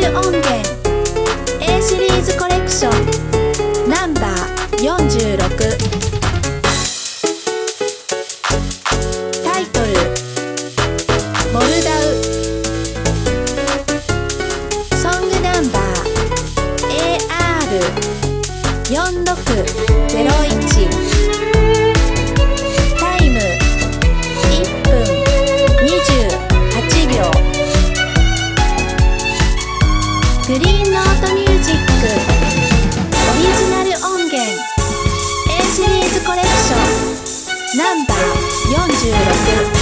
ル音源 A シリーズコレクションナンバー46。タイトルモルダウ。ソングナンバー AR4601。タイム1分28秒。グリーンノートミュージックオリジナル音源 A シリーズコレクションナンバー46。